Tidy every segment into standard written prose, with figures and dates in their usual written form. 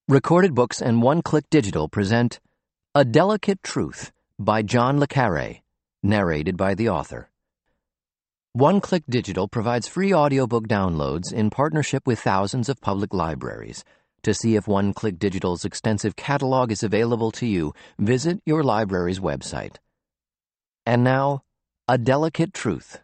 Recorded Books and One Click Digital present A Delicate Truth by John le Carré, narrated by the author. One Click Digital provides free audiobook downloads in partnership with thousands of public libraries. To see if One Click Digital's extensive catalog is available to you, visit your library's website. And now, A Delicate Truth.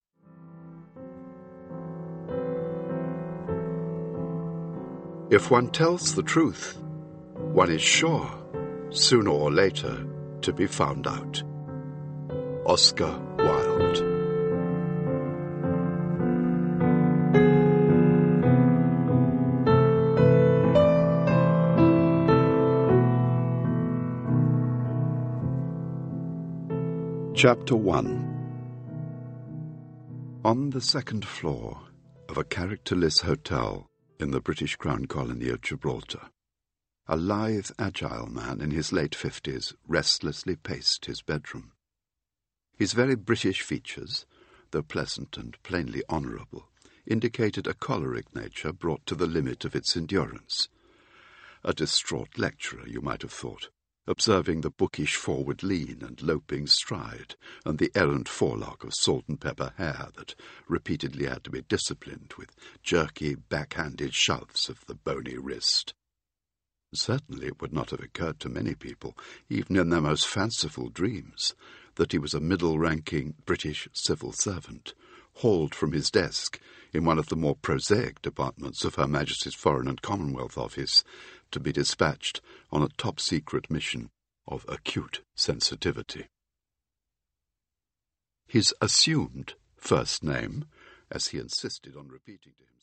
If one tells the truth, one is sure, sooner or later, to be found out. Oscar Wilde. Chapter 1. On the second floor of a characterless hotel in the British Crown colony of Gibraltar, a lithe, agile man in his late 50s restlessly paced his bedroom. His very British features, though pleasant and plainly honourable, indicated a choleric nature brought to the limit of its endurance. A distraught lecturer, you might have thought, observing the bookish forward lean and loping stride, and the errant forelock of salt-and-pepper hair that repeatedly had to be disciplined with jerky, backhanded shoves of the bony wrist. Certainly it would not have occurred to many people, even in their most fanciful dreams, that he was a middle-ranking British civil servant, hauled from his desk in one of the more prosaic departments of Her Majesty's Foreign and Commonwealth Office, to be dispatched on a top-secret mission of acute sensitivity. His assumed first name, as he insisted on repeating to himself,